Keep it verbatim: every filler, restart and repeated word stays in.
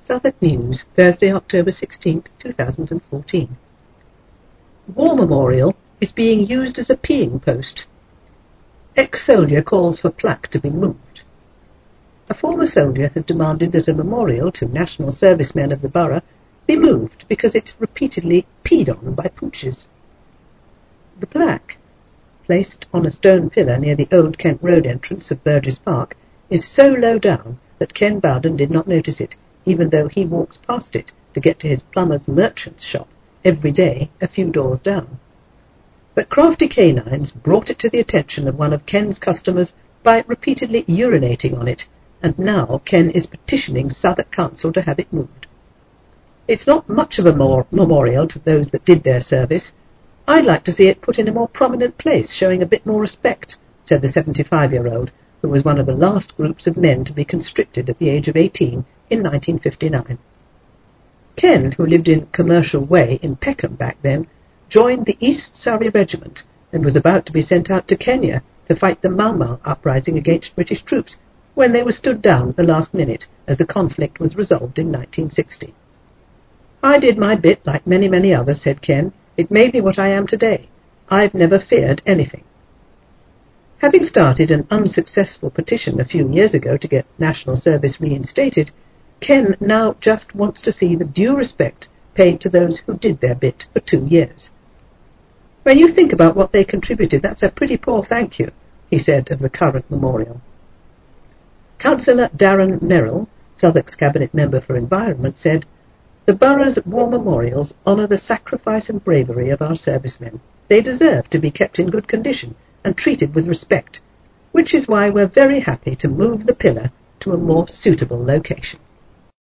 Southwark News, Thursday, October sixteenth, two thousand fourteen. War Memorial is being used as a peeing post. Ex-soldier calls for plaque to be moved. A former soldier has demanded that a memorial to national servicemen of the borough be moved because it's repeatedly peed on by pooches. The plaque, placed on a stone pillar near the Old Kent Road entrance of Burgess Park, is so low down that Ken Bowden did not notice it, even though he walks past it to get to his plumber's merchant's shop every day a few doors down. But crafty canines brought it to the attention of one of Ken's customers by repeatedly urinating on it, and now Ken is petitioning Southwark Council to have it moved. It's not much of a more memorial to those that did their service. I'd like to see it put in a more prominent place, showing a bit more respect, said the seventy-five-year-old, who was one of the last groups of men to be conscripted at the age of eighteen in nineteen fifty-nine. Ken, who lived in Commercial Way in Peckham back then, joined the East Surrey Regiment and was about to be sent out to Kenya to fight the Mau Mau uprising against British troops when they were stood down at the last minute as the conflict was resolved in nineteen sixty. "I did my bit like many, many others," said Ken. "It made me what I am today. I've never feared anything." Having started an unsuccessful petition a few years ago to get national service reinstated, Ken now just wants to see the due respect paid to those who did their bit for two years. "When you think about what they contributed, that's a pretty poor thank you," he said of the current memorial. Councillor Darren Merrill, Southwark's Cabinet Member for Environment, said, "The borough's war memorials honour the sacrifice and bravery of our servicemen. They deserve to be kept in good condition and treated with respect, which is why we're very happy to move the pillar to a more suitable location."